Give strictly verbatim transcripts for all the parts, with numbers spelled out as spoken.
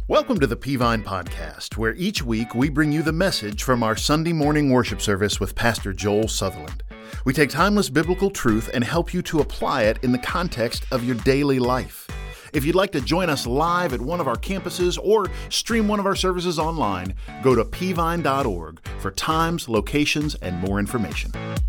Welcome to the Peavine Podcast, where each week we bring you the message from our Sunday morning worship service with Pastor Joel Sutherland. We take timeless biblical truth and help you to apply it in the context of your daily life. If you'd like to join us live at one of our campuses or stream one of our services online, go to peavine dot org for times, locations, and more information.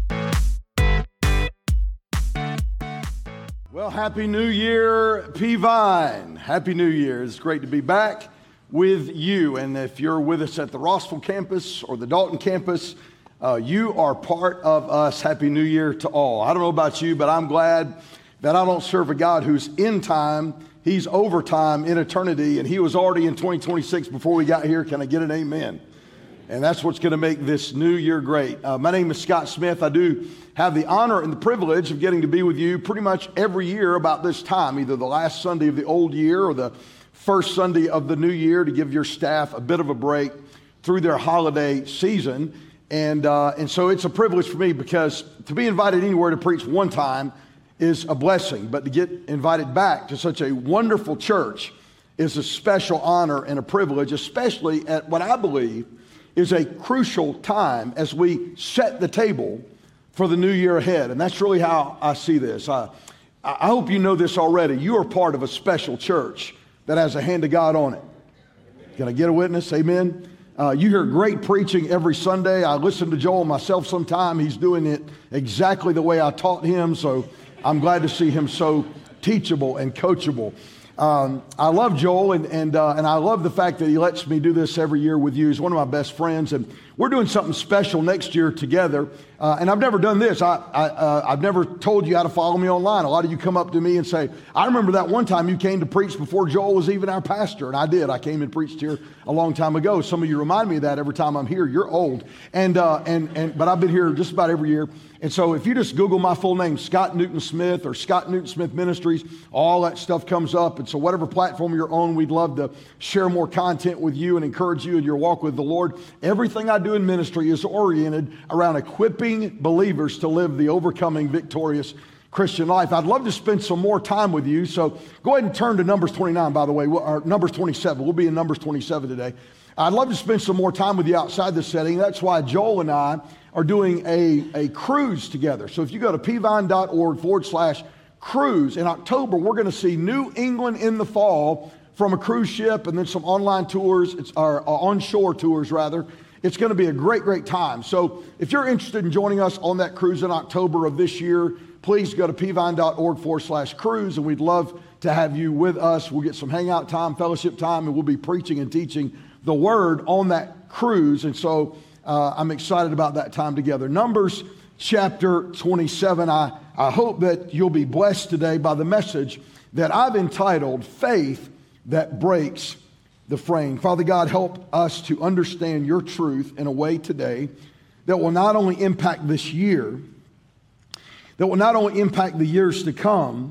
Well, Happy New Year, Peavine. Happy New Year. It's great to be back with you. And if you're with us at the Rossville campus or the Dalton campus, uh, you are part of us. Happy New Year to all. I don't know about you, but I'm glad that I don't serve a God who's in time. He's over time in eternity, and he was already in twenty twenty-six before we got here. Can I get an amen? And that's what's going to make this new year great. Uh, my name is Scott Smith. I do have the honor and the privilege of getting to be with you pretty much every year about this time, either the last Sunday of the old year or the first Sunday of the new year, to give your staff a bit of a break through their holiday season. And, uh, and so it's a privilege for me, because to be invited anywhere to preach one time is a blessing, but to get invited back to such a wonderful church is a special honor and a privilege, especially at what I believe is a crucial time as we set the table for the new year ahead. And that's really how I see this. I, I hope you know this already. You are part of a special church that has a hand of God on it. Can I get a witness? Amen. Uh, you hear great preaching every Sunday. I listen to Joel myself sometime. He's doing it exactly the way I taught him. So I'm glad to see him so teachable and coachable. Um, I love Joel, and and uh, and I love the fact that he lets me do this every year with you. He's one of my best friends, and we're doing something special next year together. Uh, and I've never done this. I, I uh, I've never told you how to follow me online. A lot of you come up to me and say, "I remember that one time you came to preach before Joel was even our pastor," and I did. I came and preached here a long time ago. Some of you remind me of that every time I'm here. You're old, and uh, and and but I've been here just about every year. And so if you just Google my full name, Scott Newton Smith or Scott Newton Smith Ministries, all that stuff comes up. And so whatever platform you're on, we'd love to share more content with you and encourage you in your walk with the Lord. Everything I do in ministry is oriented around equipping believers to live the overcoming, victorious Christian life. I'd love to spend some more time with you. So go ahead and turn to Numbers twenty-nine, by the way, or Numbers twenty-seven. We'll be in Numbers twenty-seven today. I'd love to spend some more time with you outside this setting. That's why Joel and I are doing a, a cruise together. So if you go to peavine dot org forward slash cruise, in October, we're going to see New England in the fall from a cruise ship, and then some online tours, it's our, our onshore tours rather. It's going to be a great, great time. So if you're interested in joining us on that cruise in October of this year, please go to peavine dot org forward slash cruise, and we'd love to have you with us. We'll get some hangout time, fellowship time, and we'll be preaching and teaching the word on that cruise. And so uh, I'm excited about that time together. Numbers chapter twenty-seven. I, I hope that you'll be blessed today by the message that I've entitled Faith That Breaks the Frame. Father God, help us to understand your truth in a way today that will not only impact this year, that will not only impact the years to come,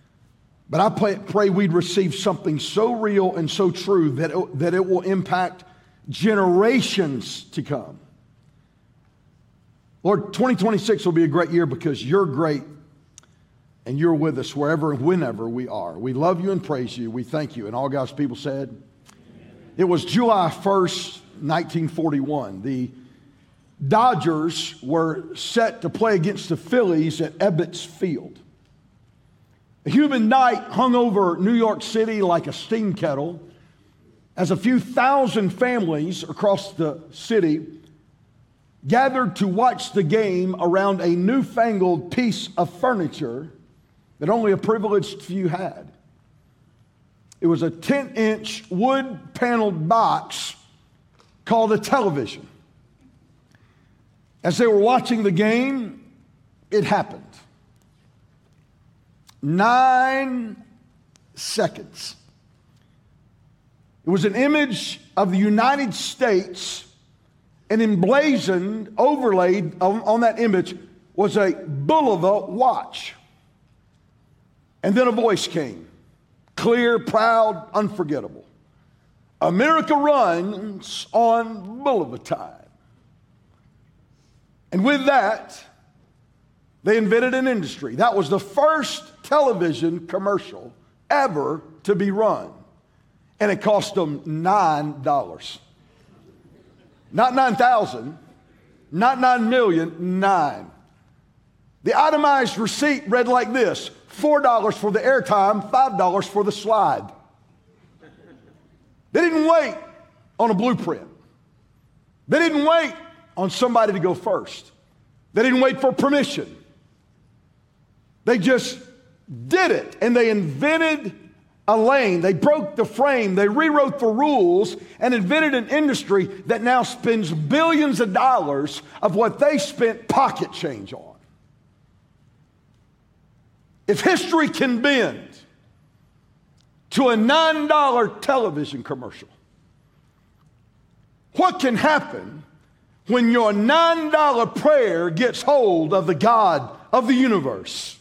but I pray, pray we'd receive something so real and so true that it, that it will impact generations to come. Lord, twenty twenty-six will be a great year because you're great and you're with us wherever and whenever we are. We love you and praise you. We thank you. And all God's people said, amen. It was July first, nineteen forty-one. The Dodgers were set to play against the Phillies at Ebbets Field. A humid night hung over New York City like a steam kettle as a few thousand families across the city gathered to watch the game around a newfangled piece of furniture that only a privileged few had. It was a ten-inch wood-paneled box called a television. As they were watching the game, it happened. Nine seconds. It was an image of the United States, and emblazoned, overlaid on, on that image was a Bulova watch. And then a voice came, clear, proud, unforgettable. America runs on Bulova time. And with that, they invented an industry. That was the first television commercial ever to be run. and it cost them nine dollars. Not nine thousand, not nine million, nine. The itemized receipt read like this: four dollars for the airtime, five dollars for the slide. They didn't wait on a blueprint. They didn't wait on somebody to go first. They didn't wait for permission. They just did it, and they invented a lane. They broke the frame. They rewrote the rules and invented an industry that now spends billions of dollars of what they spent pocket change on. If history can bend to a nine dollar television commercial, what can happen when your nine dollar prayer gets hold of the God of the universe?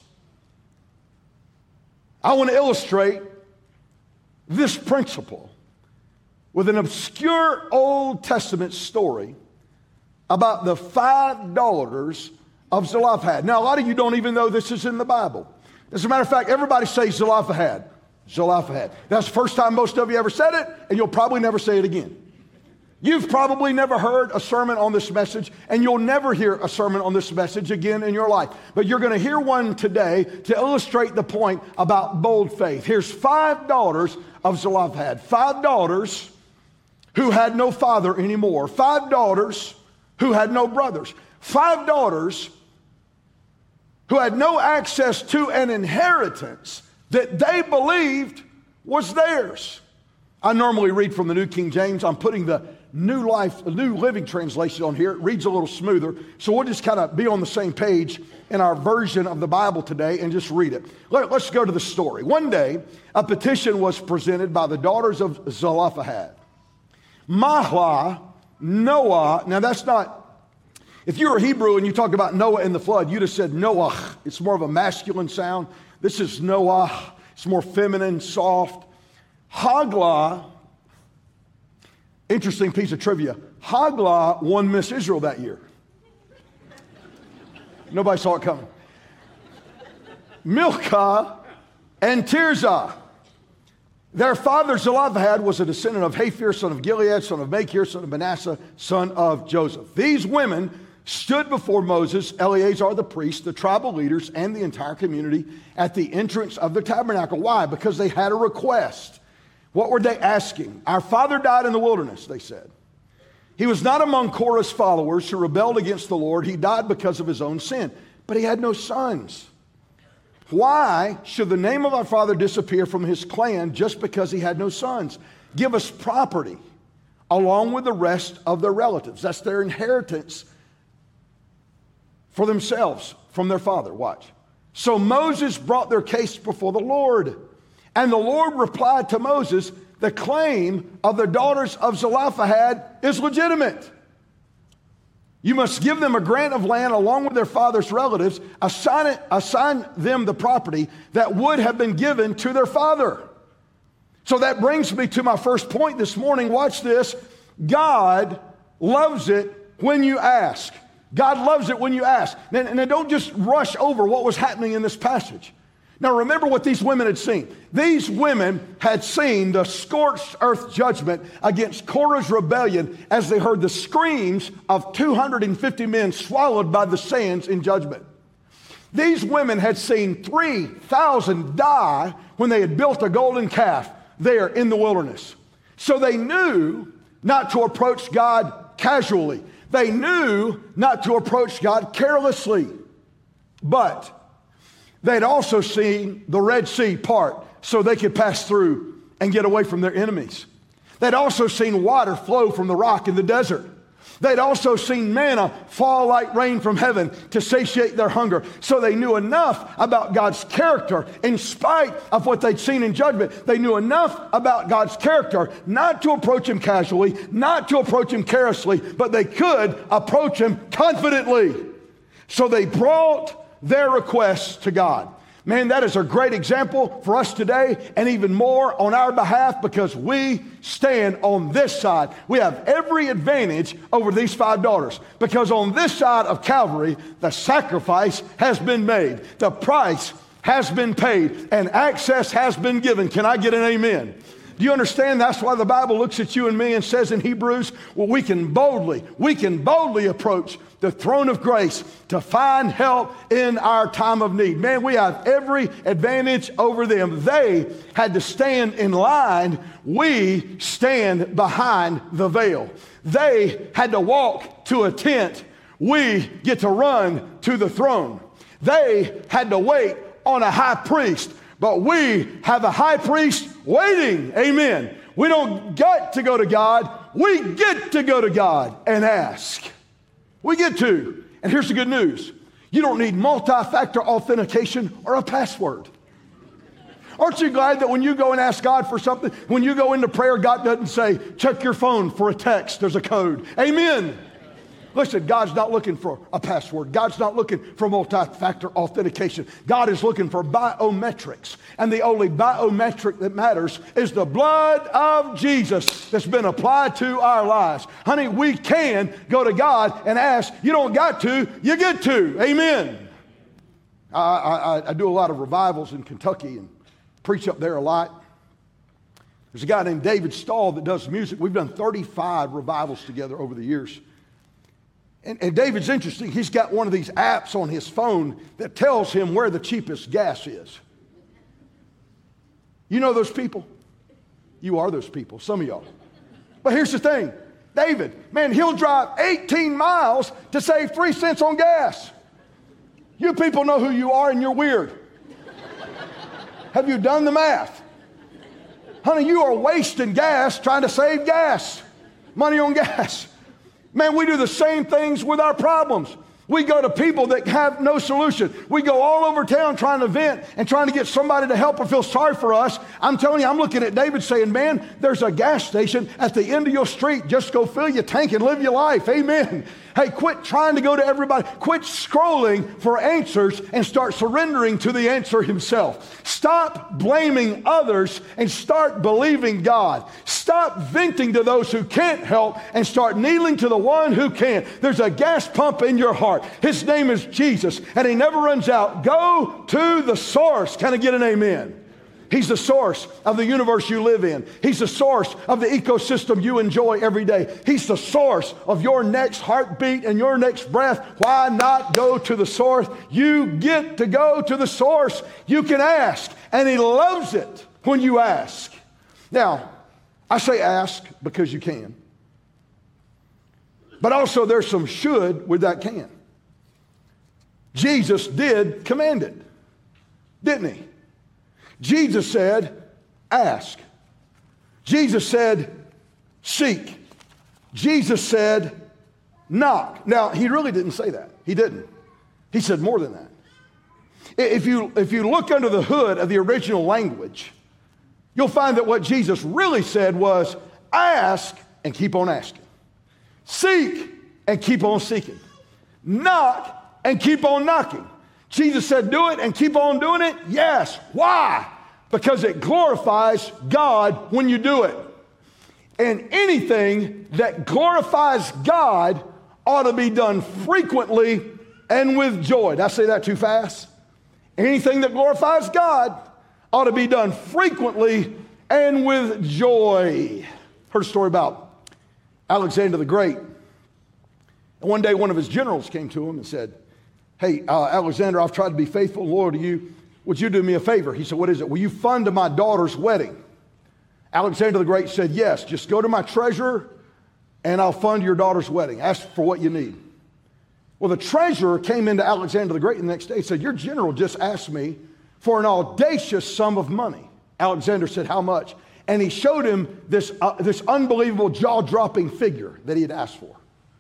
I want to illustrate this principle with an obscure Old Testament story about the five daughters of Zelophehad. Now, a lot of you don't even know this is in the Bible. As a matter of fact, everybody says Zelophehad. Zelophehad. That's the first time most of you ever said it, and you'll probably never say it again. You've probably never heard a sermon on this message, and you'll never hear a sermon on this message again in your life. But you're going to hear one today to illustrate the point about bold faith. Here's five daughters of Zelophehad. Five daughters who had no father anymore. Five daughters who had no brothers. Five daughters who had no access to an inheritance that they believed was theirs. I normally read from the New King James. I'm putting the New Life, the New Living Translation on here. It reads a little smoother. So we'll just kind of be on the same page in our version of the Bible today and just read it. Let, let's go to the story. One day, a petition was presented by the daughters of Zelophehad. Mahlah, Noah, now that's not, if you were Hebrew and you talked about Noah and the flood, you'd have said Noah. It's more of a masculine sound. This is Noah. It's more feminine, soft. Hoglah, interesting piece of trivia. Hoglah won Miss Israel that year. Nobody saw it coming. Milcah and Tirzah. Their father Zelophehad was a descendant of Haphir, son of Gilead, son of Machir, son of Manasseh, son of Joseph. These women stood before Moses, Eleazar the priest, the tribal leaders, and the entire community at the entrance of the tabernacle. Why? Because they had a request. What were they asking? Our father died in the wilderness, they said. He was not among Korah's followers who rebelled against the Lord. He died because of his own sin, but he had no sons. Why should the name of our father disappear from his clan just because he had no sons? Give us property along with the rest of their relatives. That's their inheritance for themselves from their father. Watch. So Moses brought their case before the Lord. And the Lord replied to Moses, the claim of the daughters of Zelophehad is legitimate. You must give them a grant of land along with their father's relatives, assign, it, assign them the property that would have been given to their father. So that brings me to my first point this morning. Watch this. God loves it when you ask. God loves it when you ask. And, and don't just rush over what was happening in this passage. Now remember what these women had seen. These women had seen the scorched earth judgment against Korah's rebellion as they heard the screams of two hundred fifty men swallowed by the sands in judgment. These women had seen three thousand die when they had built a golden calf there in the wilderness. So they knew not to approach God casually. They knew not to approach God carelessly. But they'd also seen the Red Sea part so they could pass through and get away from their enemies. They'd also seen water flow from the rock in the desert. They'd also seen manna fall like rain from heaven to satiate their hunger. So they knew enough about God's character in spite of what they'd seen in judgment. They knew enough about God's character not to approach him casually, not to approach him carelessly, but they could approach him confidently. So they brought their requests to God. Man, that is a great example for us today, and even more on our behalf because we stand on this side. We have every advantage over these five daughters because on this side of Calvary, the sacrifice has been made. The price has been paid and access has been given. Can I get an amen? Do you understand? That's why the Bible looks at you and me and says in Hebrews, well, we can boldly, we can boldly approach the throne of grace to find help in our time of need. Man, we have every advantage over them. They had to stand in line. We stand behind the veil. They had to walk to a tent. We get to run to the throne. They had to wait on a high priest, but we have a high priest waiting. Amen. We don't get to go to God. We get to go to God and ask. We get to. And here's the good news. You don't need multi-factor authentication or a password. Aren't you glad that when you go and ask God for something, when you go into prayer, God doesn't say, check your phone for a text, there's a code. Amen. Listen, God's not looking for a password. God's not looking for multi-factor authentication. God is looking for biometrics. And the only biometric that matters is the blood of Jesus that's been applied to our lives. Honey, we can go to God and ask. You don't got to, you get to. Amen. I, I, I do a lot of revivals in Kentucky and preach up there a lot. There's a guy named David Stahl that does music. We've done thirty-five revivals together over the years. And, and David's interesting. He's got one of these apps on his phone that tells him where the cheapest gas is. You know those people? You are those people, some of y'all. But here's the thing. David, man, he'll drive eighteen miles to save three cents on gas. You people know who you are and you're weird. Have you done the math? Honey, you are wasting gas trying to save gas. Money on gas. Man, we do the same things with our problems. We go to people that have no solution. We go all over town trying to vent and trying to get somebody to help or feel sorry for us. I'm telling you, I'm looking at David saying, man, there's a gas station at the end of your street. Just go fill your tank and live your life. Amen. Hey, quit trying to go to everybody. Quit scrolling for answers and start surrendering to the answer himself. Stop blaming others and start believing God. Stop venting to those who can't help and start kneeling to the one who can. There's a gas pump in your heart. His name is Jesus, and he never runs out. Go to the source. Can I get an amen? He's the source of the universe you live in. He's the source of the ecosystem you enjoy every day. He's the source of your next heartbeat and your next breath. Why not go to the source? You get to go to the source. You can ask, and he loves it when you ask. Now, I say ask because you can. But also there's some should with that can. Jesus did command it, didn't he? Jesus said, ask. Jesus said, seek. Jesus said, knock. Now, he really didn't say that. He didn't. He said more than that. If you, if you look under the hood of the original language, you'll find that what Jesus really said was, ask and keep on asking. Seek and keep on seeking. Knock and keep on knocking. Jesus said, do it and keep on doing it? Yes. Why? Because it glorifies God when you do it. And anything that glorifies God ought to be done frequently and with joy. Did I say that too fast? Anything that glorifies God ought to be done frequently and with joy. Heard a story about Alexander the Great. And one day one of his generals came to him and said, hey, uh, Alexander, I've tried to be faithful and loyal to you. Would you do me a favor? He said, what is it? Will you fund my daughter's wedding? Alexander the Great said, yes, just go to my treasurer and I'll fund your daughter's wedding. Ask for what you need. Well, the treasurer came into Alexander the Great the next day and said, your general just asked me for an audacious sum of money. Alexander said, how much? And he showed him this, uh, this unbelievable jaw-dropping figure that he had asked for.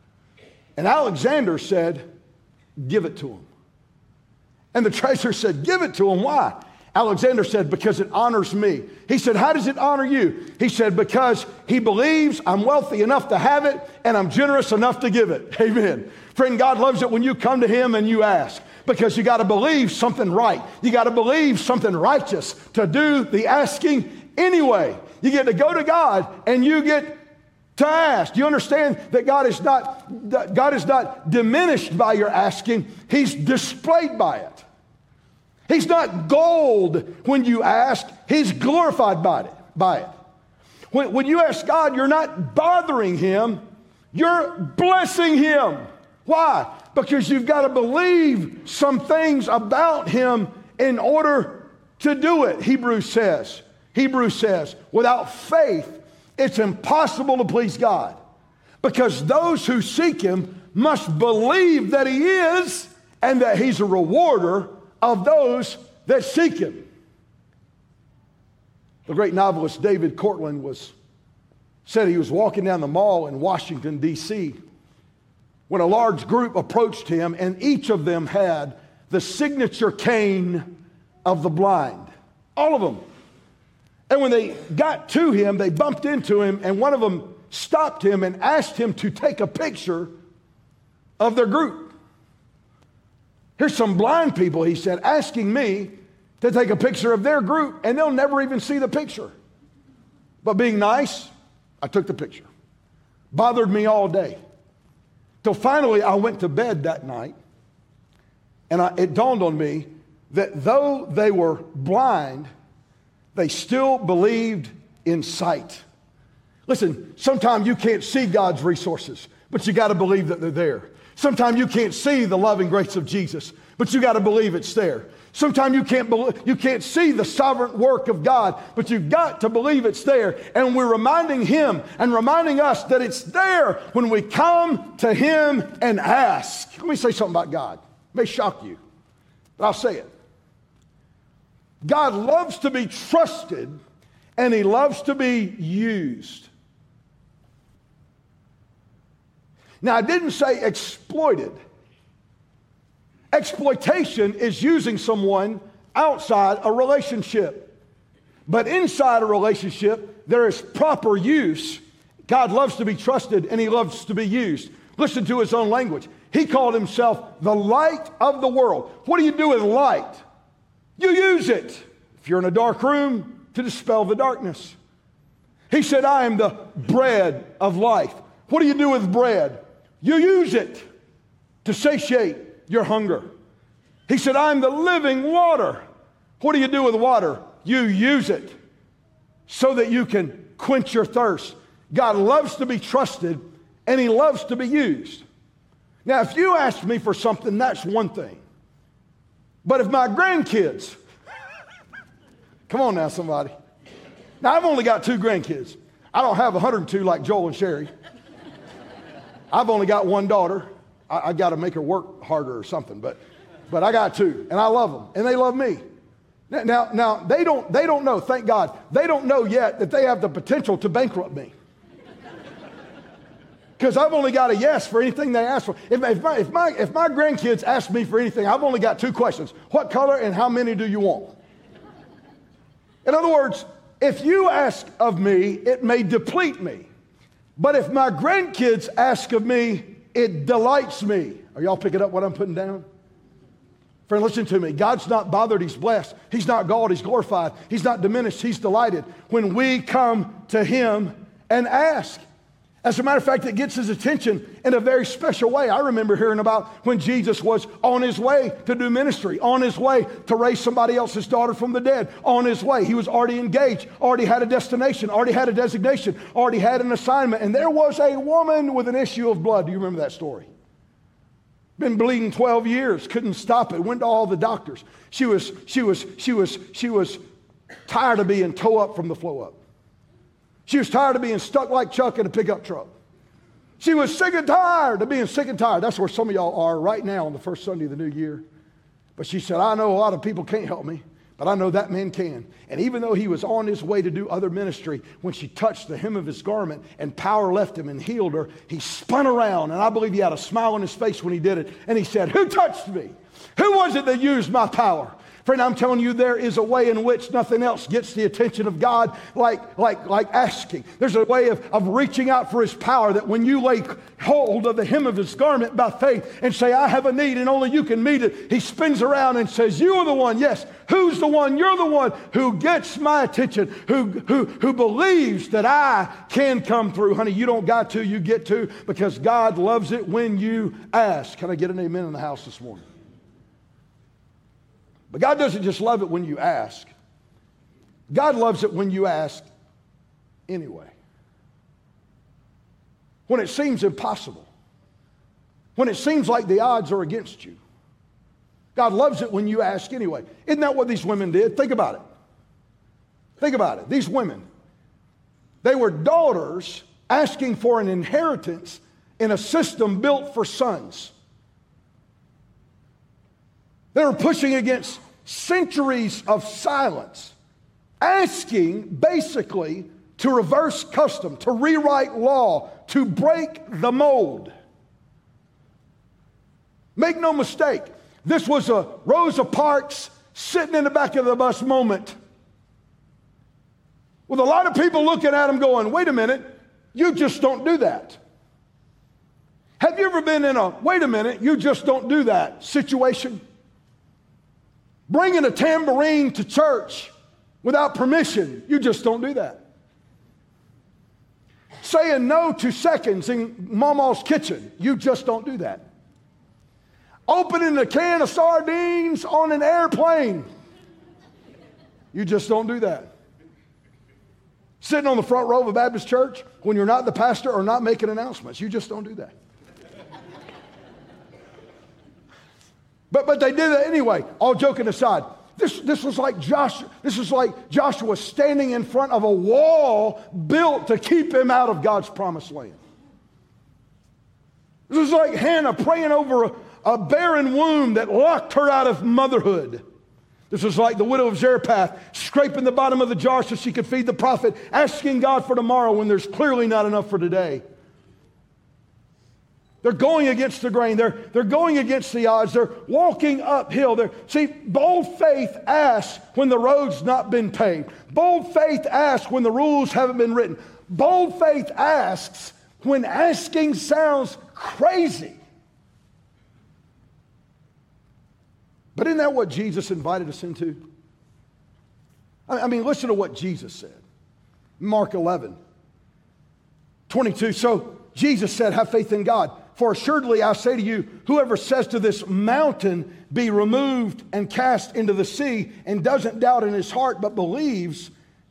And Alexander said, give it to him. And the treasurer said, give it to him. Why? Alexander said, because it honors me. He said, how does it honor you? He said, because he believes I'm wealthy enough to have it and I'm generous enough to give it. Amen. Friend, God loves it when you come to him and you ask, because you got to believe something right. You got to believe something righteous to do the asking anyway. You get to go to God and you get to ask. Do you understand that God is not, God is not diminished by your asking? He's displayed by it. He's not gold when you ask. He's glorified by it. By it. When, when you ask God, you're not bothering Him, you're blessing Him. Why? Because you've got to believe some things about Him in order to do it. Hebrews says, Hebrews says, without faith, it's impossible to please God. Because those who seek Him must believe that He is and that He's a rewarder of those that seek Him. The great novelist David Cortland was, said he was walking down the mall in Washington, D C when a large group approached him, and each of them had the signature cane of the blind. All of them. And when they got to him, they bumped into him, and one of them stopped him and asked him to take a picture of their group. Here's some blind people, he said, asking me to take a picture of their group, and they'll never even see the picture. But being nice, I took the picture. Bothered me all day. Till finally I went to bed that night, and I, it dawned on me that though they were blind, they still believed in sight. Listen, sometimes you can't see God's resources, but you got to believe that they're there. Sometimes you can't see the loving grace of Jesus, but you got to believe it's there. Sometimes you can't believe, you can't see the sovereign work of God, but you've got to believe it's there. And we're reminding Him and reminding us that it's there when we come to Him and ask. Let me say something about God. It may shock you, but I'll say it. God loves to be trusted, and He loves to be used. Now, I didn't say exploited. Exploitation is using someone outside a relationship. But inside a relationship, there is proper use. God loves to be trusted, and He loves to be used. Listen to His own language. He called Himself the light of the world. What do you do with light? You use it. If you're in a dark room, to dispel the darkness. He said, I am the bread of life. What do you do with bread? You use it to satiate your hunger. He said, I'm the living water. What do you do with water? You use it so that you can quench your thirst. God loves to be trusted, and He loves to be used. Now, if you ask me for something, that's one thing. But if my grandkids, come on now, somebody. Now, I've only got two grandkids. I don't have one hundred two like Joel and Sherry. I've only got one daughter. I, I got to make her work harder or something, but, but I got two, and I love them, and they love me. Now, now, now they don't, they don't know, thank God, they don't know yet that they have the potential to bankrupt me. Because I've only got a yes for anything they ask for. If, if, my, if, my, if my grandkids ask me for anything, I've only got two questions. What color and how many do you want? In other words, if you ask of me, it may deplete me. But if my grandkids ask of me, it delights me. Are y'all picking up what I'm putting down? Friend, listen to me. God's not bothered, He's blessed. He's not galled, He's glorified. He's not diminished, He's delighted when we come to Him and ask. As a matter of fact, it gets His attention in a very special way. I remember hearing about when Jesus was on His way to do ministry, on His way to raise somebody else's daughter from the dead, on His way. He was already engaged, already had a destination, already had a designation, already had an assignment. And there was a woman with an issue of blood. Do you remember that story? Been bleeding twelve years, couldn't stop it, went to all the doctors. She was, she was, she was, she was tired of being toe up from the flow up. She was tired of being stuck like Chuck in a pickup truck. She was sick and tired of being sick and tired. That's where some of y'all are right now on the first Sunday of the new year. But she said, I know a lot of people can't help me, but I know that man can. And even though he was on his way to do other ministry, when she touched the hem of his garment and power left him and healed her, he spun around, and I believe he had a smile on his face when he did it. And he said, who touched me? Who was it that used my power? Friend, I'm telling you, there is a way in which nothing else gets the attention of God like, like, like asking. There's a way of, of reaching out for His power that when you lay hold of the hem of His garment by faith and say, I have a need and only you can meet it, He spins around and says, you are the one. Yes, who's the one? You're the one who gets my attention, who, who, who believes that I can come through. Honey, you don't got to, you get to, because God loves it when you ask. Can I get an amen in the house this morning? But God doesn't just love it when you ask. God loves it when you ask anyway. when it seems impossible, when it seems like the odds are against you. God loves it when you ask anyway. Isn't that what these women did? Think about it. Think about it. These women, they were daughters asking for an inheritance in a system built for sons. They were pushing against centuries of silence, asking basically to reverse custom, to rewrite law, to break the mold. Make no mistake, this was a Rosa Parks sitting in the back of the bus moment, with a lot of people looking at them going, wait a minute, you just don't do that. Have you ever been in a, wait a minute, you just don't do that situation? Bringing a tambourine to church without permission, you just don't do that. Saying no to seconds in Mama's kitchen, you just don't do that. Opening a can of sardines on an airplane, you just don't do that. Sitting on the front row of a Baptist church when you're not the pastor or not making announcements, you just don't do that. But, but they did it anyway, all joking aside. This, this was like Joshua, this was like Joshua standing in front of a wall built to keep him out of God's promised land. This was like Hannah praying over a, a barren womb that locked her out of motherhood. This was like the widow of Zarephath scraping the bottom of the jar so she could feed the prophet, asking God for tomorrow when there's clearly not enough for today. They're going against the grain. They're, they're going against the odds. They're walking uphill. They're, see, bold faith asks when the road's not been paved. Bold faith asks when the rules haven't been written. Bold faith asks when asking sounds crazy. But isn't that what Jesus invited us into? I mean, listen to what Jesus said. Mark eleven, twenty-two. So Jesus said, have faith in God. For assuredly I say to you, whoever says to this mountain, be removed and cast into the sea, and doesn't doubt in his heart, but believes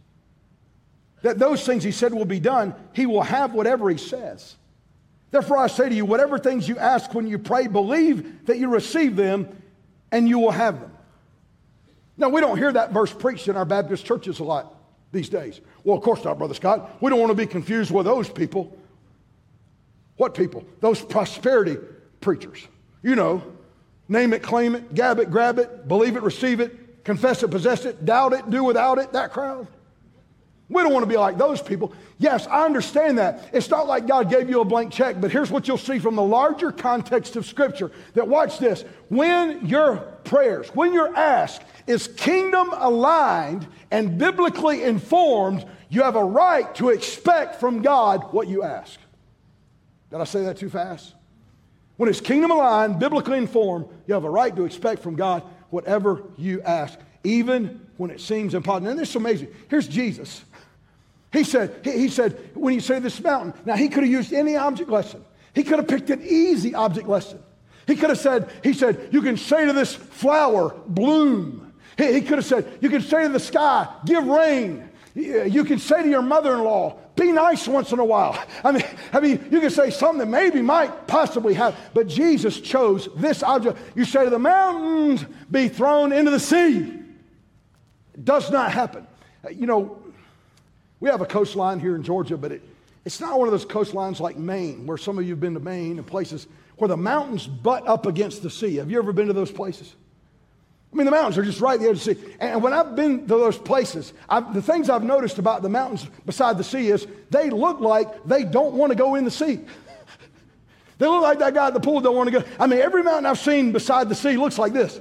that those things he said will be done, he will have whatever he says. Therefore I say to you, whatever things you ask when you pray, believe that you receive them, and you will have them. Now, we don't hear that verse preached in our Baptist churches a lot these days. Well, of course not, Brother Scott. We don't want to be confused with those people. What people? Those prosperity preachers. You know, name it, claim it, gab it, grab it, believe it, receive it, confess it, possess it, doubt it, do without it, that crowd. We don't want to be like those people. Yes, I understand that. It's not like God gave you a blank check, but here's what you'll see from the larger context of Scripture. That watch this. When your prayers, when your ask is kingdom aligned and biblically informed, you have a right to expect from God what you ask. Did I say that too fast? When it's kingdom aligned, biblically informed, you have a right to expect from God whatever you ask, even when it seems impossible. And this is amazing. Here's Jesus. He said, he, he said, when you say this mountain, now he could have used any object lesson. He could have picked an easy object lesson. He could have said, he said, you can say to this flower, bloom. He, he could have said, you can say to the sky, give rain. You can say to your mother-in-law, be nice once in a while. I mean, I mean, you can say something that maybe might possibly happen, but Jesus chose this object. You say to the mountains, be thrown into the sea. It does not happen. You know, we have a coastline here in Georgia, but it, it's not one of those coastlines like Maine, where some of you have been to Maine and places where the mountains butt up against the sea. Have you ever been to those places? I mean, the mountains are just right at the edge of the sea. And when I've been to those places, I've, the things I've noticed about the mountains beside the sea is they look like they don't want to go in the sea. They look like that guy at the pool don't want to go. I mean, every mountain I've seen beside the sea looks like this.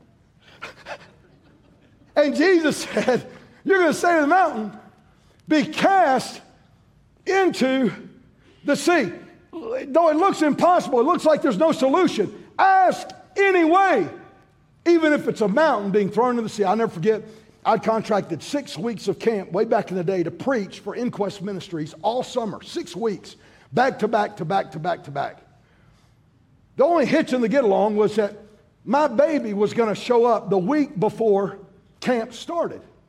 And Jesus said, you're going to say to the mountain, be cast into the sea. Though it looks impossible, it looks like there's no solution. Ask anyway. Even if it's a mountain being thrown into the sea. I'll never forget, I'd contracted six weeks of camp way back in the day to preach for Inquest Ministries all summer. Six weeks, back to back to back to back to back. The only hitch in the get along was that my baby was going to show up the week before camp started.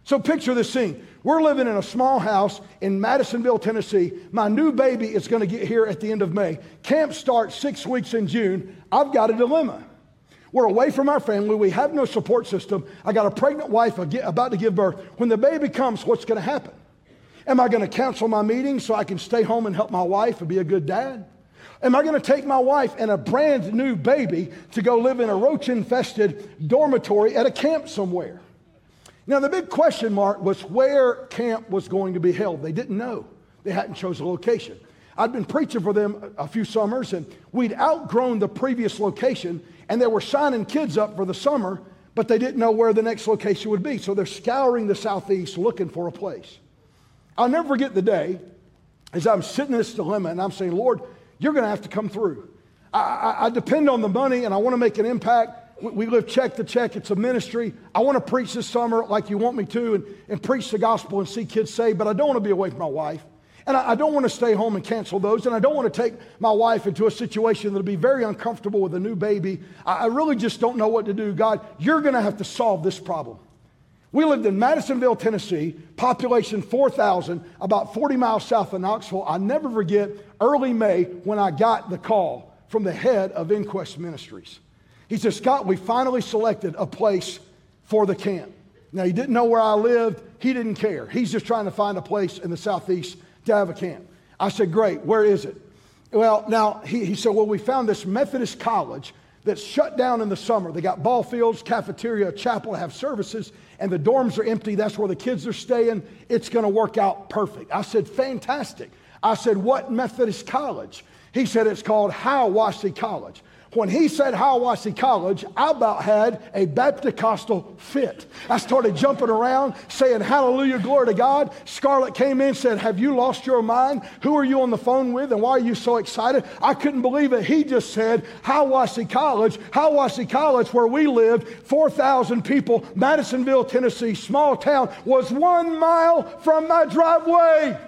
So picture this scene. We're living in a small house in Madisonville, Tennessee. My new baby is going to get here at the end of May. Camp starts six weeks in June. I've got a dilemma. We're away from our family. We have no support system. I got a pregnant wife about to give birth. When the baby comes, what's going to happen? Am I going to cancel my meeting so I can stay home and help my wife and be a good dad? Am I going to take my wife and a brand new baby to go live in a roach-infested dormitory at a camp somewhere? Now, the big question mark was where camp was going to be held. They didn't know. They hadn't chosen a location. I'd been preaching for them a few summers, and we'd outgrown the previous location, and they were signing kids up for the summer, but they didn't know where the next location would be. So they're scouring the southeast looking for a place. I'll never forget the day as I'm sitting in this dilemma, and I'm saying, Lord, you're going to have to come through. I, I, I depend on the money, and I want to make an impact. We live check to check. It's a ministry. I want to preach this summer like you want me to and, and preach the gospel and see kids saved, but I don't want to be away from my wife. And I, I don't want to stay home and cancel those. And I don't want to take my wife into a situation that'll be very uncomfortable with a new baby. I, I really just don't know what to do. God, you're going to have to solve this problem. We lived in Madisonville, Tennessee, population four thousand, about forty miles south of Knoxville. I'll never forget early May when I got the call from the head of Inquest Ministries. He said, Scott, we finally selected a place for the camp. Now, he didn't know where I lived. He didn't care. He's just trying to find a place in the southeast to have a camp. I said, great, where is it? Well, now, he, he said, well, we found this Methodist college that's shut down in the summer. They got ball fields, cafeteria, chapel to have services, and the dorms are empty. That's where the kids are staying. It's going to work out perfect. I said, fantastic. I said, what Methodist college? He said, it's called Hiawassee College. When he said Hiawassee College, I about had a Baptist-costal fit. I started jumping around, saying, hallelujah, glory to God. Scarlett came in and said, have you lost your mind? Who are you on the phone with, and why are you so excited? I couldn't believe it. He just said, Hiawassee College. Hiawassee College, where we lived, four thousand people, Madisonville, Tennessee, small town, was one mile from my driveway.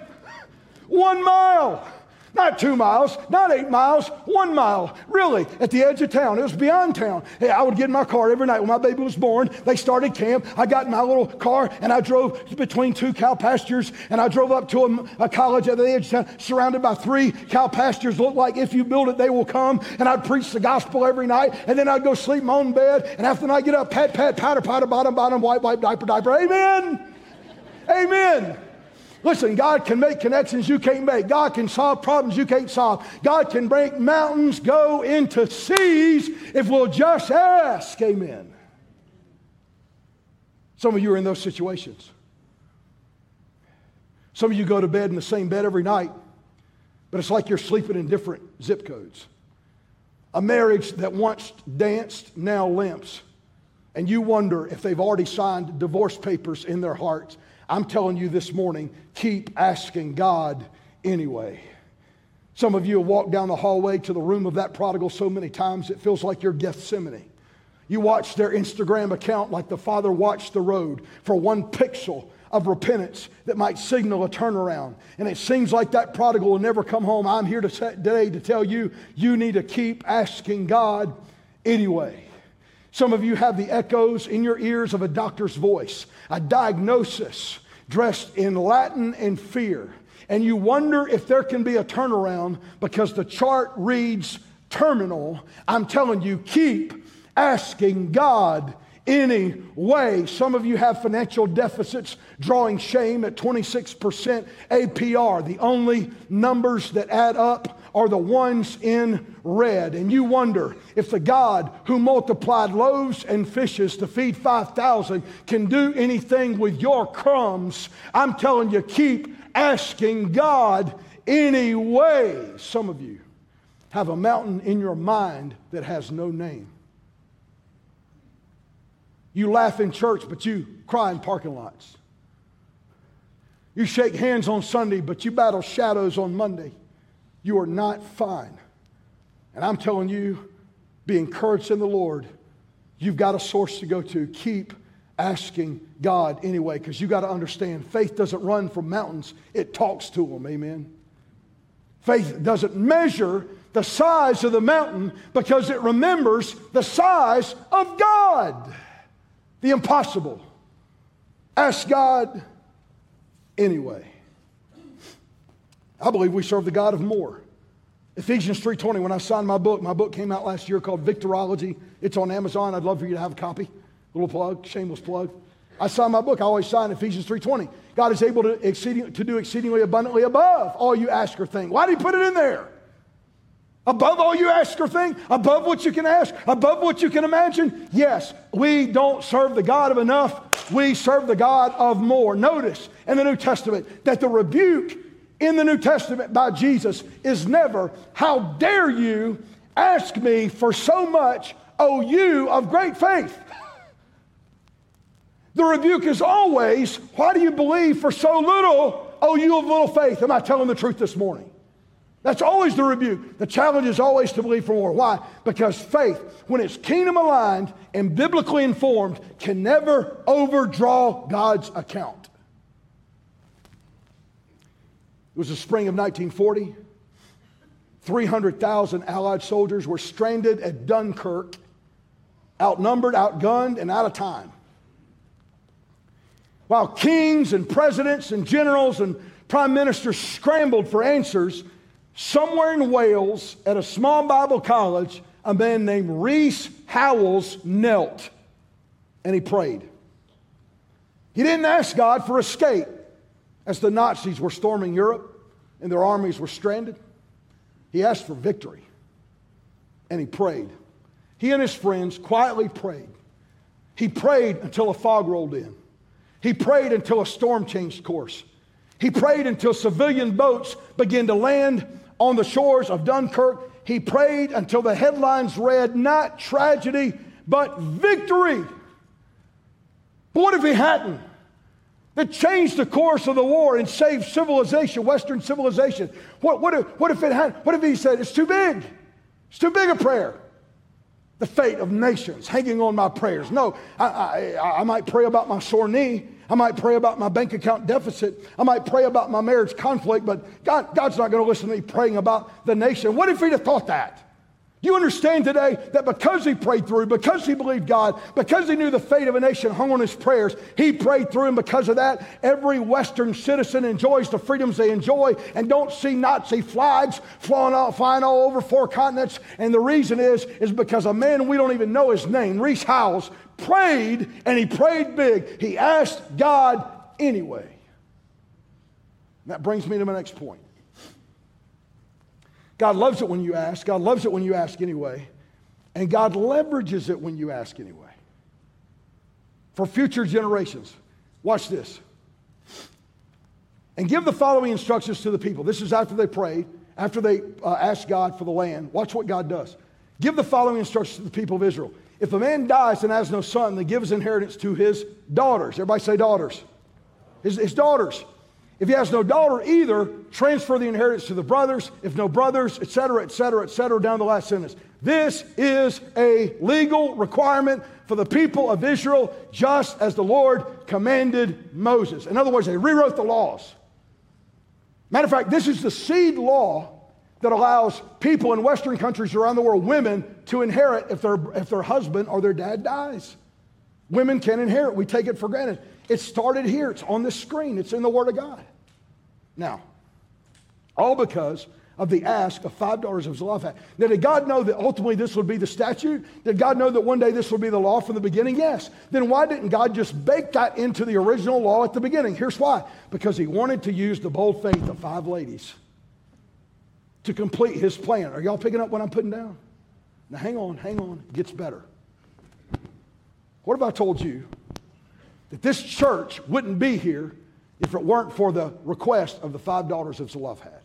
One mile. Not two miles, not eight miles, one mile, really, at the edge of town. It was beyond town. Hey, I would get in my car every night when my baby was born. They started camp. I got in my little car, and I drove between two cow pastures, and I drove up to a, a college at the edge of town, surrounded by three cow pastures. Looked like if you build it, they will come. And I'd preach the gospel every night, and then I'd go sleep in my own bed, and after the night, get up, pat, pat, patter, patter, bottom, bottom, wipe, wipe, diaper, diaper. Amen. Amen. Listen, God can make connections you can't make. God can solve problems you can't solve. God can make mountains go into seas if we'll just ask. Amen. Some of you are in those situations. Some of you go to bed in the same bed every night, but it's like you're sleeping in different zip codes. A marriage that once danced now limps, and you wonder if they've already signed divorce papers in their hearts. I'm telling you this morning, keep asking God anyway. Some of you have walked down the hallway to the room of that prodigal so many times it feels like you're Gethsemane. You watch their Instagram account like the Father watched the road for one pixel of repentance that might signal a turnaround. And it seems like that prodigal will never come home. I'm here today to tell you, you need to keep asking God anyway. Some of you have the echoes in your ears of a doctor's voice, a diagnosis dressed in Latin and fear. And you wonder if there can be a turnaround because the chart reads terminal. I'm telling you, keep asking God anyway. Some of you have financial deficits drawing shame at twenty-six percent A P R. The only numbers that add up are the ones in red. And you wonder if the God who multiplied loaves and fishes to feed five thousand can do anything with your crumbs. I'm telling you, keep asking God anyway. Some of you have a mountain in your mind that has no name. You laugh in church, but you cry in parking lots. You shake hands on Sunday, but you battle shadows on Monday. You are not fine. And I'm telling you, be encouraged in the Lord. You've got a source to go to. Keep asking God anyway, because you got to understand, faith doesn't run from mountains. It talks to them. Amen. Faith doesn't measure the size of the mountain because it remembers the size of God. The impossible. ask God anyway. I believe we serve the God of more. Ephesians three twenty, when I signed my book, my book came out last year called Victorology. It's on Amazon. I'd love for you to have a copy. Little plug, shameless plug. I signed my book. I always sign Ephesians three twenty. God is able to, exceeding, to do exceedingly abundantly above all you ask or think. Why did he put it in there? Above all you ask or think? Above what you can ask? Above what you can imagine? Yes, we don't serve the God of enough. We serve the God of more. Notice in the New Testament that the rebuke in the New Testament by Jesus is never, how dare you ask me for so much, O you of great faith. The rebuke is always, why do you believe for so little, O you of little faith? Am I telling the truth this morning? That's always the rebuke. The challenge is always to believe for more. Why? Because faith, when it's kingdom aligned and biblically informed, can never overdraw God's account. It was the spring of nineteen forty. three hundred thousand Allied soldiers were stranded at Dunkirk, outnumbered, outgunned, and out of time. While kings and presidents and generals and prime ministers scrambled for answers, somewhere in Wales at a small Bible college, a man named Rees Howells knelt and he prayed. He didn't ask God for escape as the Nazis were storming Europe and their armies were stranded. He asked for victory and he prayed. He and his friends quietly prayed. He prayed until a fog rolled in. He prayed until a storm changed course. He prayed until civilian boats began to land on the shores of Dunkirk. He prayed until the headlines read, not tragedy, but victory. But what if he hadn't? That changed the course of the war and saved civilization, Western civilization. What, what, if, what if it had? What if he said, it's too big? It's too big a prayer. The fate of nations hanging on my prayers. No, I, I, I might pray about my sore knee. I might pray about my bank account deficit. I might pray about my marriage conflict, but God, God's not going to listen to me praying about the nation. What if he'd have thought that? You understand today that because he prayed through, because he believed God, because he knew the fate of a nation hung on his prayers, he prayed through, and because of that, every Western citizen enjoys the freedoms they enjoy and don't see Nazi flags flying all, flying all over four continents. And the reason is, is because a man we don't even know his name, Rees Howells, prayed, and he prayed big. He asked God anyway. And that brings me to my next point. God loves it when you ask. God loves it when you ask anyway. And God leverages it when you ask anyway. For future generations. Watch this. And give the following instructions to the people. This is after they prayed, after they uh, asked God for the land. Watch what God does. Give the following instructions to the people of Israel. If a man dies and has no son, then give his inheritance to his daughters. Everybody say daughters. His, his daughters. If he has no daughter either, transfer the inheritance to the brothers. If no brothers, et cetera, et cetera, et cetera, down the last sentence. This is a legal requirement for the people of Israel, just as the Lord commanded Moses. In other words, they rewrote the laws. Matter of fact, this is the seed law that allows people in Western countries around the world, women, to inherit if their, if their husband or their dad dies. Women can inherit. We take it for granted. It started here. It's on this screen. It's in the Word of God. Now, all because of the ask of five daughters of Zelophehad. Now, did God know that ultimately this would be the statute? Did God know that one day this would be the law from the beginning? Yes. Then why didn't God just bake that into the original law at the beginning? Here's why. Because he wanted to use the bold faith of five ladies to complete his plan. Are y'all picking up what I'm putting down? Now, hang on, hang on. It gets better. What if I told you that this church wouldn't be here if it weren't for the request of the five daughters of Zelophehad?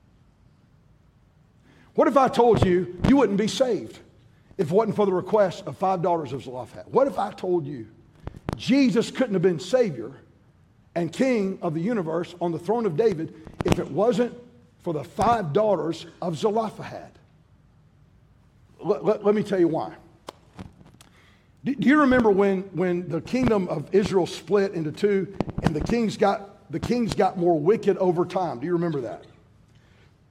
What if I told you you wouldn't be saved if it wasn't for the request of five daughters of Zelophehad? What if I told you Jesus couldn't have been Savior and King of the universe on the throne of David if it wasn't for the five daughters of Zelophehad? Let, let, let me tell you why. Do you remember when, when the kingdom of Israel split into two and the kings got the kings got more wicked over time? Do you remember that?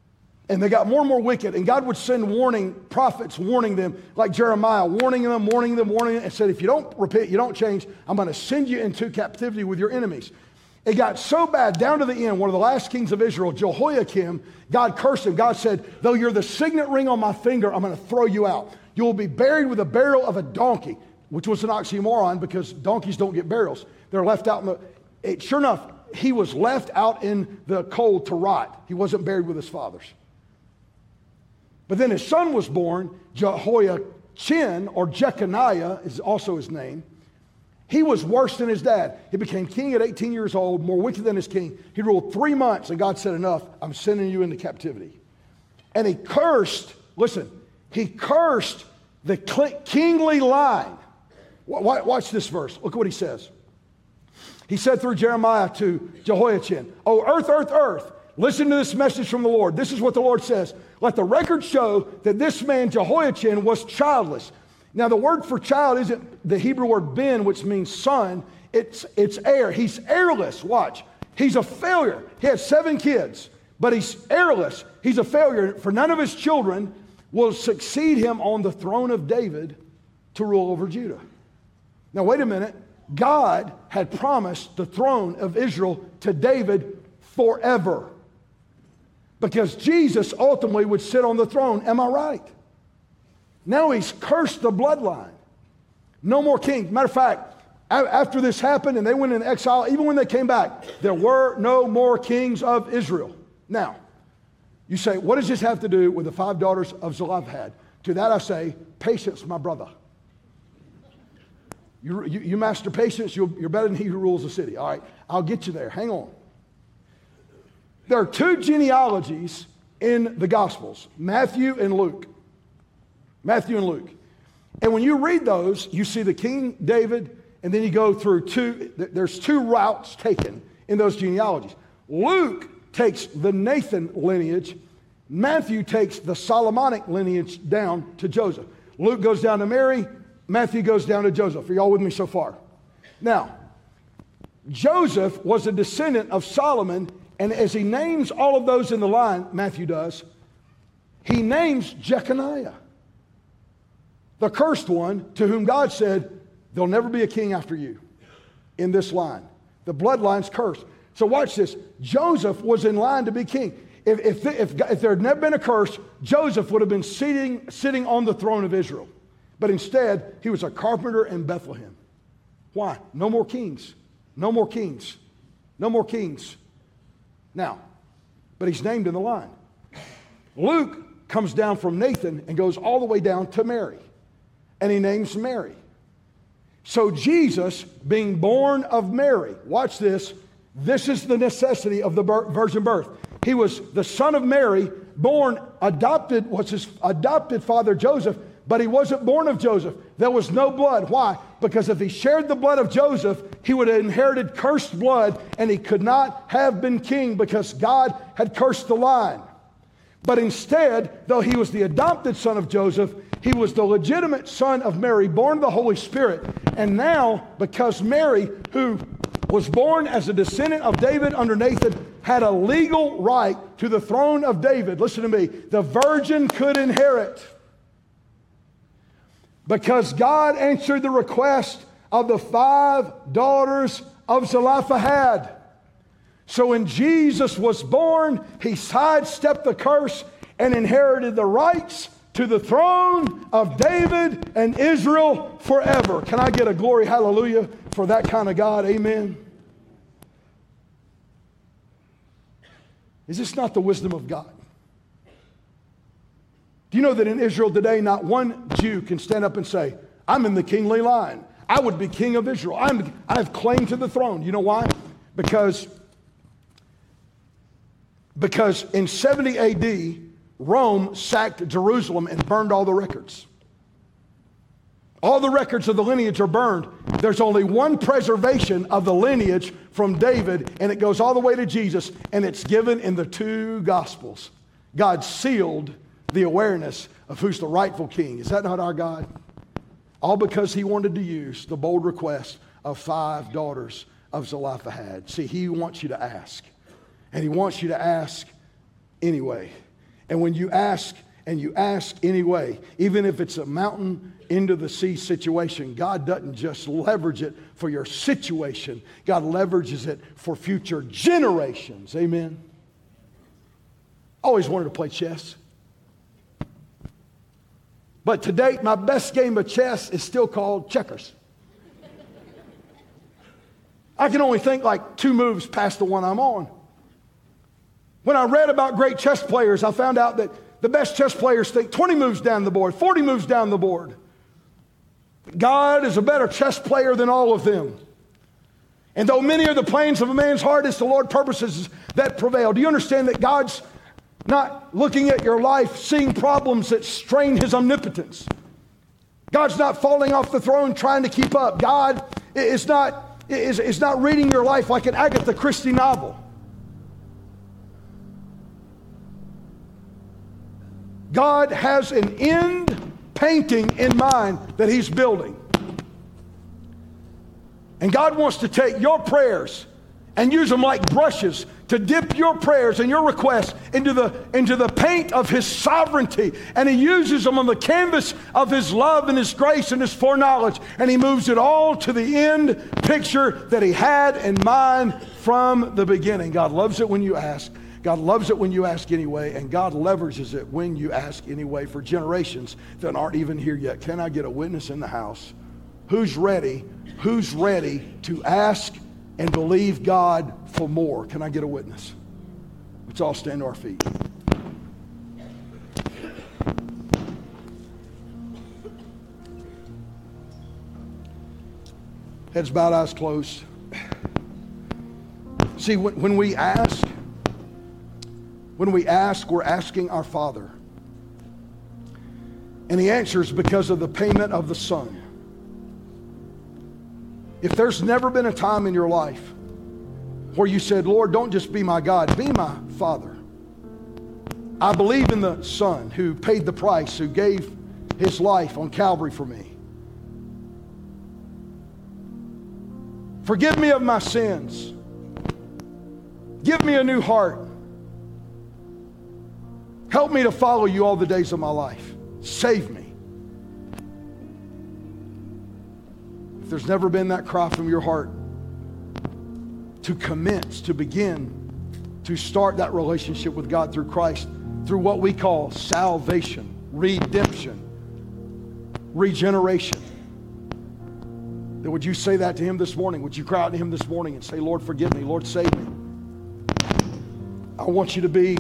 And they got more and more wicked. And God would send warning prophets, warning them, like Jeremiah, warning them, warning them, warning them, and said, if you don't repent, you don't change, I'm going to send you into captivity with your enemies. It got so bad, down to the end, one of the last kings of Israel, Jehoiakim, God cursed him. God said, though you're the signet ring on my finger, I'm going to throw you out. You will be buried with the burial of a donkey, which was an oxymoron because donkeys don't get burials. They're left out in the... It, sure enough, he was left out in the cold to rot. He wasn't buried with his fathers. But then his son was born, Jehoiachin, or Jeconiah is also his name. He was worse than his dad. He became king at eighteen years old, more wicked than his king. He ruled three months, and God said, enough, I'm sending you into captivity. And he cursed, listen, he cursed the kingly line. Watch this verse. Look what he says. He said through Jeremiah to Jehoiachin, oh, earth, earth, earth, listen to this message from the Lord. This is what the Lord says. Let the record show that this man, Jehoiachin, was childless. Now, the word for child isn't the Hebrew word ben, which means son. It's, it's heir. He's heirless. Watch. He's a failure. He had seven kids, but he's heirless. He's a failure, for none of his children will succeed him on the throne of David to rule over Judah. Now, wait a minute. God had promised the throne of Israel to David forever, because Jesus ultimately would sit on the throne. Am I right? Now he's cursed the bloodline. No more king. Matter of fact, after this happened and they went into exile, even when they came back, there were no more kings of Israel. Now, you say, what does this have to do with the five daughters of Zelophehad? To that I say, patience, my brother. You, you, you master patience, you're, you're better than he who rules the city. All right, I'll get you there. Hang on. There are two genealogies in the Gospels, Matthew and Luke. Matthew and Luke. And when you read those, you see the King David, and then you go through two, there's two routes taken in those genealogies. Luke takes the Nathan lineage. Matthew takes the Solomonic lineage down to Joseph. Luke goes down to Mary. Matthew goes down to Joseph. Are y'all with me so far? Now, Joseph was a descendant of Solomon, and as he names all of those in the line, Matthew does, he names Jeconiah, the cursed one, to whom God said, there'll never be a king after you in this line. The bloodline's cursed. So watch this. Joseph was in line to be king. If, if, if, if there had never been a curse, Joseph would have been sitting, sitting on the throne of Israel. But instead, he was a carpenter in Bethlehem. Why? No more kings. No more kings. No more kings. Now, but he's named in the line. Luke comes down from Nathan and goes all the way down to Mary. And he names Mary. So Jesus, being born of Mary, watch this, this is the necessity of the virgin birth. He was the son of Mary, born, adopted, was his adopted father Joseph, but he wasn't born of Joseph. There was no blood. Why? Because if he shared the blood of Joseph, he would have inherited cursed blood, and he could not have been king because God had cursed the line. But instead, though he was the adopted son of Joseph, he was the legitimate son of Mary, born of the Holy Spirit. And now, because Mary, who was born as a descendant of David under Nathan, had a legal right to the throne of David, listen to me, the virgin could inherit. Because God answered the request of the five daughters of Zelophehad. So when Jesus was born, he sidestepped the curse and inherited the rights to the throne of David and Israel forever. Can I get a glory hallelujah for that kind of God? Amen. Is this not the wisdom of God? Do you know that in Israel today, not one Jew can stand up and say, I'm in the kingly line. I would be king of Israel. I'm, I have claim to the throne. You know why? Because, because in seventy A D, Rome sacked Jerusalem and burned all the records. All the records of the lineage are burned. There's only one preservation of the lineage from David, and it goes all the way to Jesus, and it's given in the two Gospels. God sealed the awareness of who's the rightful king. Is that not our God? All because he wanted to use the bold request of five daughters of Zelophehad. See, he wants you to ask. And he wants you to ask anyway. And when you ask and you ask anyway, even if it's a mountain into the sea situation, God doesn't just leverage it for your situation. God leverages it for future generations. Amen. Always wanted to play chess. But to date, my best game of chess is still called checkers. I can only think like two moves past the one I'm on. When I read about great chess players, I found out that the best chess players think twenty moves down the board, forty moves down the board. God is a better chess player than all of them. And though many are the plans of a man's heart, it's the Lord's purposes that prevail. Do you understand that God's not looking at your life, seeing problems that strain His omnipotence? God's not falling off the throne trying to keep up. God is not, is, is not reading your life like an Agatha Christie novel. God has an end painting in mind that He's building. And God wants to take your prayers and use them like brushes to dip your prayers and your requests into the, into the paint of His sovereignty. And He uses them on the canvas of His love and His grace and His foreknowledge. And He moves it all to the end picture that He had in mind from the beginning. God loves it when you ask. God loves it when you ask anyway, and God leverages it when you ask anyway for generations that aren't even here yet. Can I get a witness in the house? Who's ready? Who's ready to ask and believe God for more? Can I get a witness? Let's all stand to our feet. Heads bowed, eyes closed. See, when, when we ask, When we ask, we're asking our Father. And He answers because of the payment of the Son. If there's never been a time in your life where you said, Lord, don't just be my God, be my Father. I believe in the Son who paid the price, who gave His life on Calvary for me. Forgive me of my sins. Give me a new heart. Help me to follow you all the days of my life. Save me. If there's never been that cry from your heart to commence, to begin, to start that relationship with God through Christ, through what we call salvation, redemption, regeneration, then would you say that to Him this morning? Would you cry out to Him this morning and say, Lord, forgive me. Lord, save me. I want you to be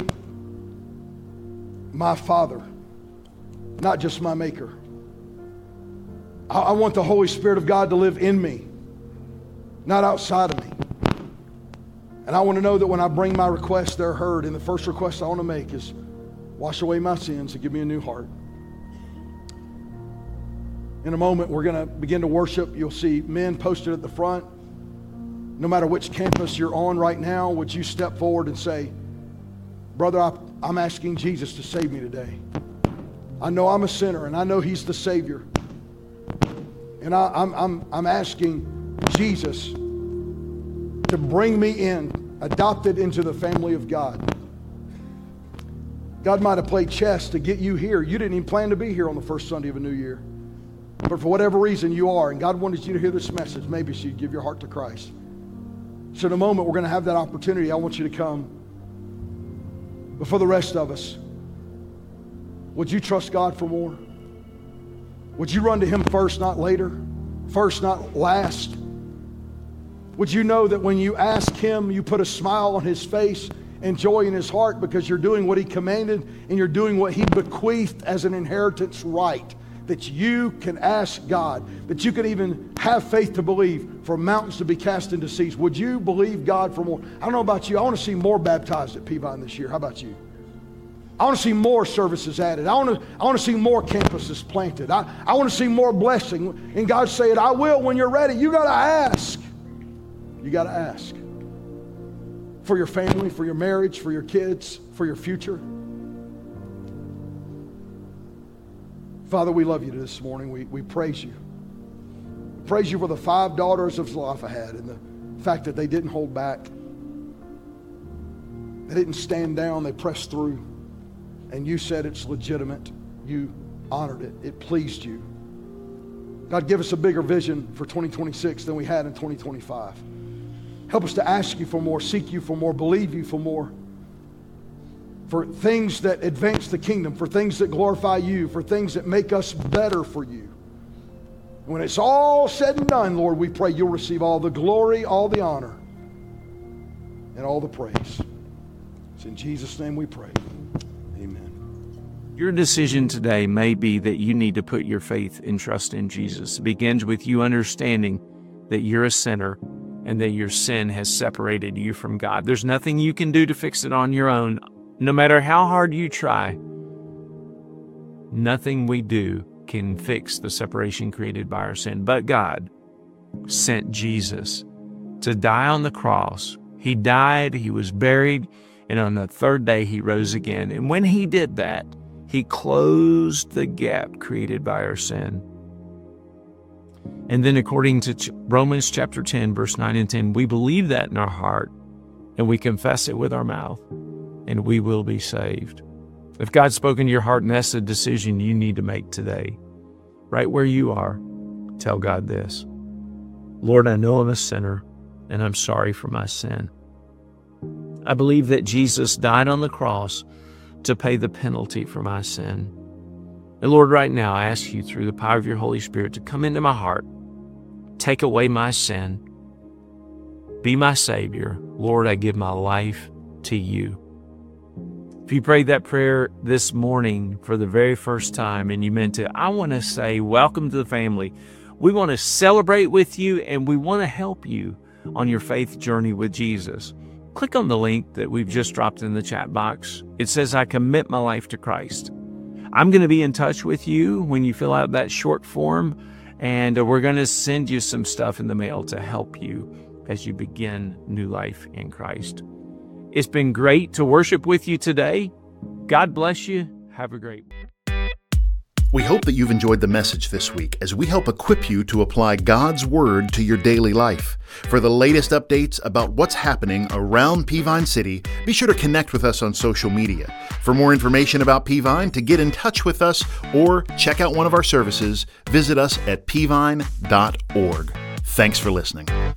my Father, not just my Maker. I, I want the Holy Spirit of God to live in me, not outside of me. And I want to know that when I bring my requests, they're heard. And the first request I want to make is wash away my sins and give me a new heart. In a moment, we're going to begin to worship. You'll see men posted at the front. No matter which campus you're on right now, would you step forward and say, brother, I, I'm asking Jesus to save me today. I know I'm a sinner, and I know He's the Savior. And I, I'm, I'm, I'm asking Jesus to bring me in, adopted into the family of God. God might have played chess to get you here. You didn't even plan to be here on the first Sunday of a new year. But for whatever reason you are, and God wanted you to hear this message, maybe so you'd give your heart to Christ. So in a moment, we're going to have that opportunity. I want you to come. But for the rest of us, would you trust God for more? Would you run to Him first, not later? First, not last? Would you know that when you ask Him, you put a smile on His face and joy in His heart because you're doing what He commanded and you're doing what He bequeathed as an inheritance right? That you can ask God, that you can even have faith to believe for mountains to be cast into seas. Would you believe God for more? I don't know about you. I want to see more baptized at Peavine this year. How about you? I want to see more services added. I want to, I want to see more campuses planted. I, I want to see more blessing. And God said, I will when you're ready. You got to ask. You got to ask. For your family, for your marriage, for your kids, for your future. Father, we love you this morning. We, we praise you. We praise you for the five daughters of Zelophehad and the fact that they didn't hold back. They didn't stand down. They pressed through. and you said it's legitimate. You honored it. It pleased you. God, give us a bigger vision for twenty twenty-six than we had in twenty twenty-five. Help us to ask you for more, seek you for more, believe you for more, for things that advance the kingdom, for things that glorify you, for things that make us better for you. When it's all said and done, Lord, we pray you'll receive all the glory, all the honor, and all the praise. It's in Jesus' name we pray. Amen. Your decision today may be that you need to put your faith and trust in Jesus. It begins with you understanding that you're a sinner and that your sin has separated you from God. There's nothing you can do to fix it on your own. No matter how hard you try, nothing we do can fix the separation created by our sin. But God sent Jesus to die on the cross. He died, he was buried, and on the third day he rose again. And when he did that, he closed the gap created by our sin. And then according to Romans chapter ten, verse nine and ten, we believe that in our heart and we confess it with our mouth and we will be saved. If God's spoken to your heart and that's a decision you need to make today, right where you are, tell God this: Lord, I know I'm a sinner and I'm sorry for my sin. I believe that Jesus died on the cross to pay the penalty for my sin. And Lord, right now, I ask you through the power of your Holy Spirit to come into my heart, take away my sin, be my Savior. Lord, I give my life to you. If you prayed that prayer this morning for the very first time and you meant it, I want to say welcome to the family. We want to celebrate with you and we want to help you on your faith journey with Jesus. Click on the link that we've just dropped in the chat box. It says, I commit my life to Christ. I'm going to be in touch with you when you fill out that short form, and we're going to send you some stuff in the mail to help you as you begin new life in Christ. It's been great to worship with you today. God bless you. Have a great one. We hope that you've enjoyed the message this week as we help equip you to apply God's Word to your daily life. For the latest updates about what's happening around Peavine City, be sure to connect with us on social media. For more information about Peavine, to get in touch with us, or check out one of our services, visit us at peavine dot org. Thanks for listening.